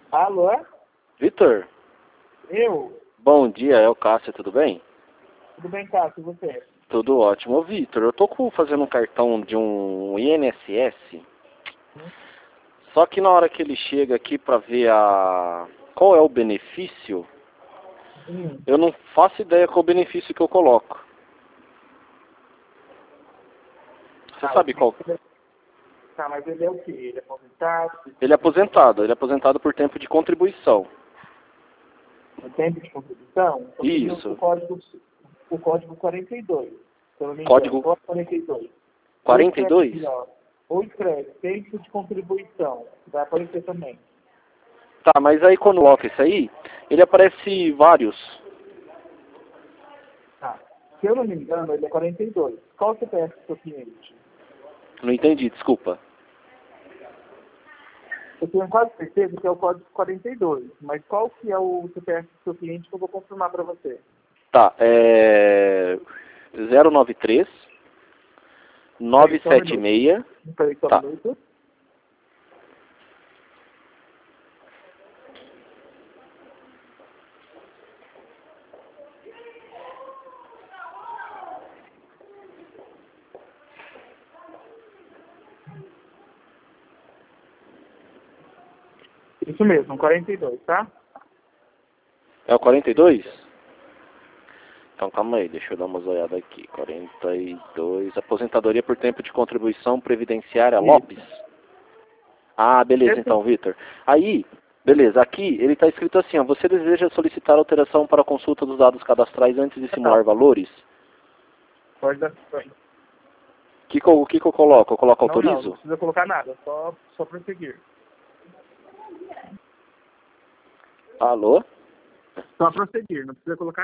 Alô? Vitor, Eu? bom dia, é o Cássio, tudo bem? Tudo bem, Cássio? E você? Tudo ótimo. Ô, Vitor, eu tô fazendo um cartão de um INSS, Hum? só que na hora que ele chega aqui para ver qual é o benefício, Hum. eu não faço ideia qual o benefício que eu coloco. Você sabe qual? Tá, mas ele é o quê? Ele é aposentado? Ele é aposentado por tempo de contribuição. No tempo de contribuição? Então seria Isso, o código 42, se eu não me engano. código Código 42. Ou escreve 42? aqui, ó. Ou escreve tempo de contribuição. Vai aparecer também. Tá, mas aí quando coloca isso aí, ele aparece vários. Tá. Se eu não me engano, ele é 42. Qual o CPF do seu cliente? Não entendi, desculpa. Eu tenho quase certeza que é o código 42. Mas qual que é o CPF do seu cliente que eu vou confirmar para você? Tá, é 093 Peraí, só um minuto. 976. Peraí, só um Tá. minuto. Isso mesmo, 42, tá? É o 42? Então calma aí, deixa eu dar uma olhada aqui. 42. Aposentadoria por tempo de contribuição previdenciária Lopes. Isso. Ah, beleza Esse, então, Vitor. Aí, beleza, aqui ele está escrito assim, ó, você deseja solicitar alteração para a consulta dos dados cadastrais antes de simular tá. valores? Pode dar. O que que eu coloco? Eu coloco Não autorizo? precisa colocar nada, só prosseguir. Alô? Só prosseguir, não precisa colocar